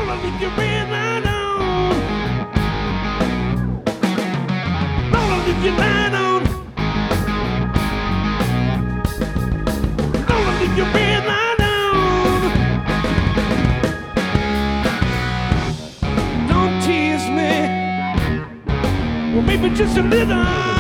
Gonna leave your red light on. Gonna leave your light on. Gonna leave your red light on. Don't tease me. Well, maybe just a little.